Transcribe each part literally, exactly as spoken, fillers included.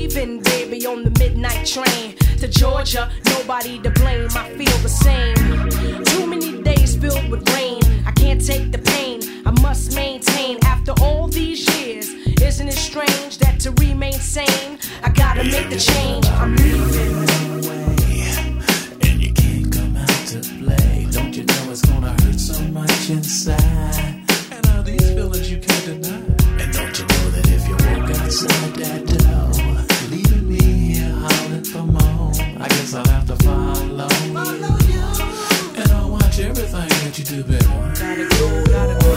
leaving, baby, on the midnight train to Georgia. Nobody to blame, I feel the same. Too many days filled with rain. I can't take the pain, I must maintain after all these years. Isn't it strange that to remain sane, I gotta make the change. I'm leaving. And you can't come out to play. Don't you know it's gonna hurt so much inside? And all these feelings you can't deny. And don't you know that if you walk outside that door, leaving me here howling for more, I guess I'll have to follow you. And I'll watch everything that you do, baby. Gotta go, gotta go.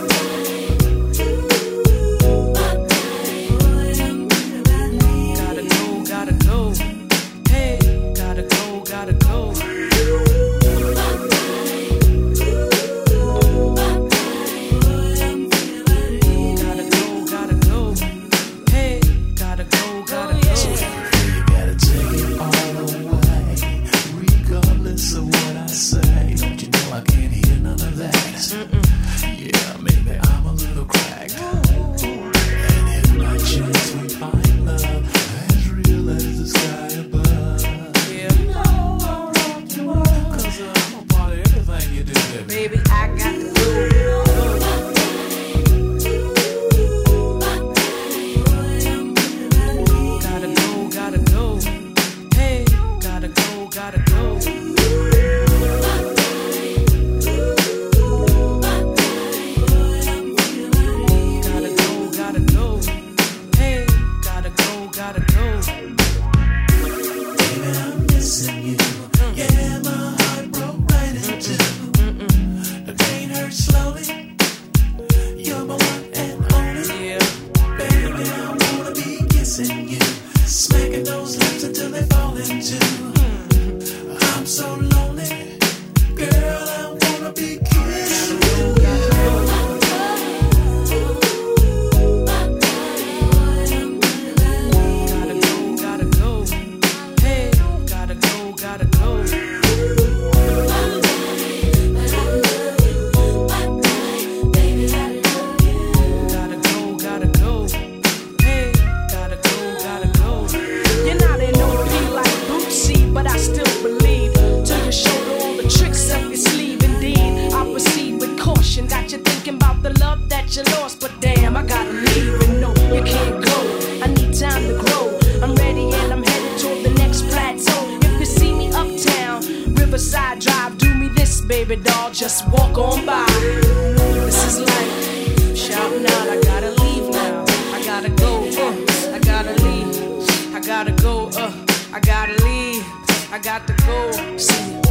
Baby doll, just walk on by. This is life, shouting out, I gotta leave now. I gotta go, uh, I gotta leave. I gotta go, uh, I gotta leave. I got to go, see you.